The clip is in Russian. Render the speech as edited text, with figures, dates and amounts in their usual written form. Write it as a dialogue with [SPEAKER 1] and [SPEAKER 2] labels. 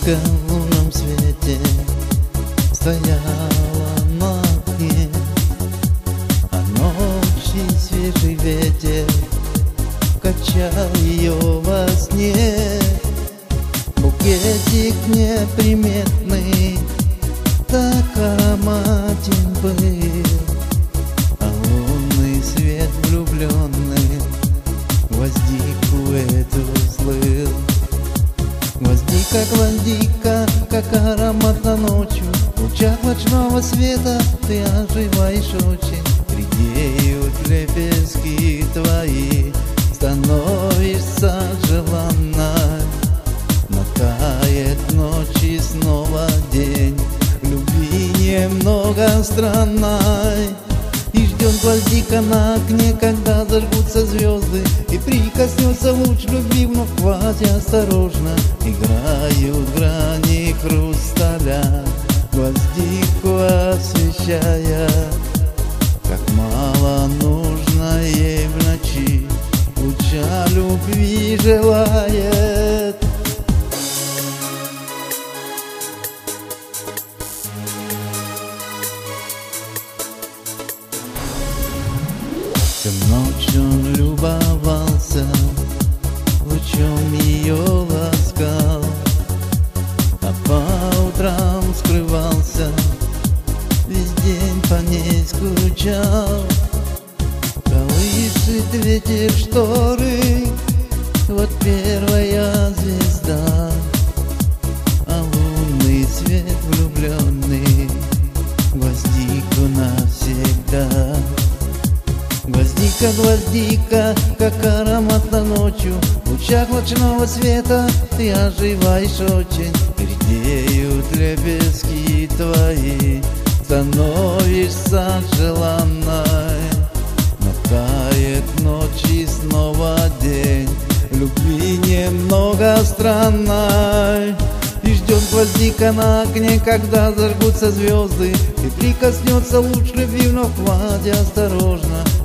[SPEAKER 1] Гвоздика в лунном свете стояла на окне, а ночи свежий ветер качал ее во сне. Букетик неприметный так ароматен был, а лунный свет влюбленный гвоздику эту слыл. Гвоздика, гвоздика, как ароматно ночью, в лучах ночного света ты оживаешь очень. Редеют лепестки твои, становишься желанной. Натает ночь и снова день, любви немного странной. И ждет гвоздика на окне, когда зажгутся звезды, и прикоснется луч любви вновь к вазе осторожно. Играют грани хрусталя, гвоздику освещая. Как мало нужно ей в ночи, луча любви желает. Всю ночь он любовался, лучом ее ласкал, а по утрам скрывался, весь день по ней скучал. Колышет ветер шторы, вот первая звезда, а лунный свет влюбленный гвоздику навсегда. Гвоздика, гвоздика, как ароматно ночью, в лучах ночного света ты оживаешь очень. Редеют лепестки твои, становишься желанной. Натает ночь и снова день, любви немного странной. И ждет гвоздика на окне, когда зажгутся звезды, и прикоснется луч любви вновь к вазе осторожно.